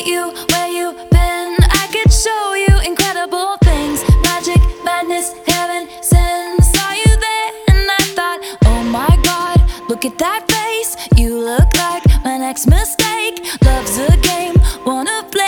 meet you where you been. I could show you incredible things. Magic, madness, heaven, sin. Saw you there and I thought, oh my God, look at that face. You look like my next mistake. Love's a game, wanna play.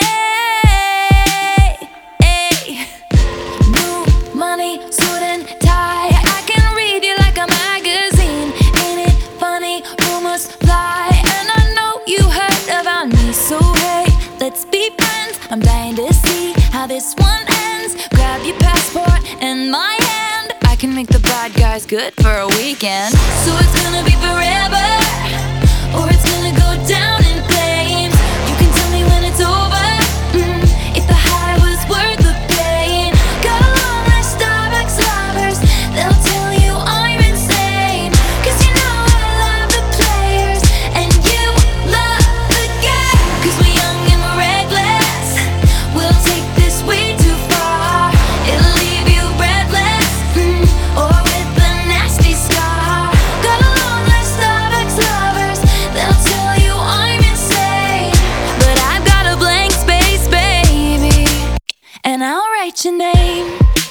Hey. Blue money, suit and tie. I can read you like a magazine. Ain't it funny? Rumors fly, and I know you heard about me. So hey, let's be friends. I'm dying to see how this one ends. Grab your passport and my hand. I can make the bad guys good for a weekend. So it's gonna be forever, or it's gonna go down in flames. You can tell me when it's over, if the high was worth the pain. Got along like Starbucks lovers. They'll tell you I'm insane, 'cause you know I love the players and you love the game. 'Cause we're young and we're reckless. We'll take this way too far. It'll leave you breathless, or with a nasty scar. Got along like Starbucks lovers. They'll tell you I'm insane, but I've got a blank space, baby, and I'll write your name.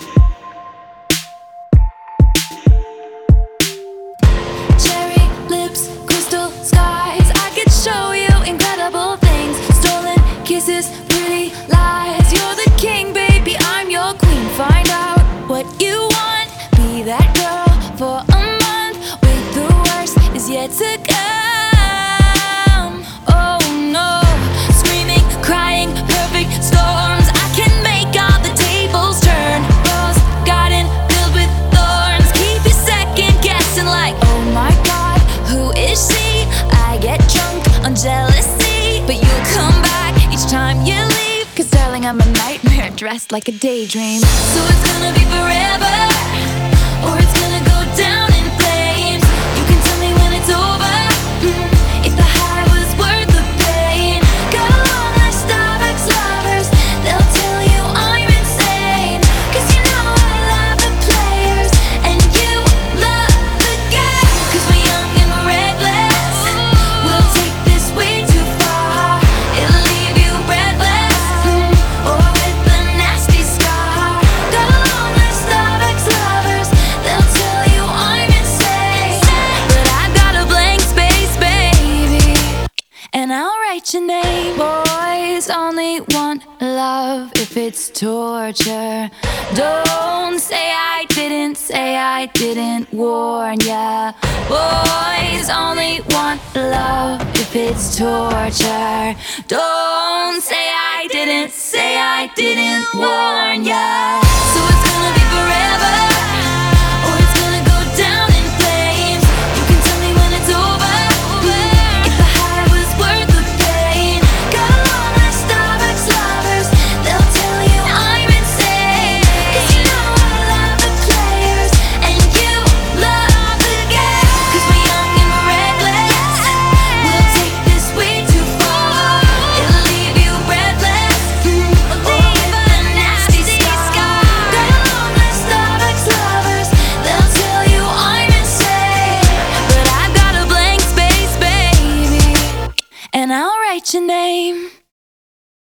Cherry lips, crystal skies. I could show you incredible things. Stolen kisses, pretty lies. You're the king, baby, I'm your queen. Find out what you want. Be that girl for a month. Wait, the worst is yet to come. Oh no, screaming, crying, perfect storms. I can make all the tables turn. Rose garden filled with thorns. Keep you second guessing like, oh my God, who is she? I get drunk on jealousy, but you come back each time you leave. 'Cause darling, I'm a nightmare dressed like a daydream. So it's gonna be forever, or it's gonna go down in flames. You can tell me when it's over, if the high was worth the pain. Got along like Starbucks lovers. They'll tell you I'm insane, 'cause you know I love the players and you love the game. 'Cause we're young and we're reckless. We'll take this way too far. It'll leave you breathless, or with a nasty scar. Got along like Starbucks lovers. They'll tell you I'm insane, but I've got a blank space, baby, and I'll write your name. Boys only want love if it's torture. Don't say I didn't warn ya. Boys only want love if it's torture. Don't say I didn't warn ya.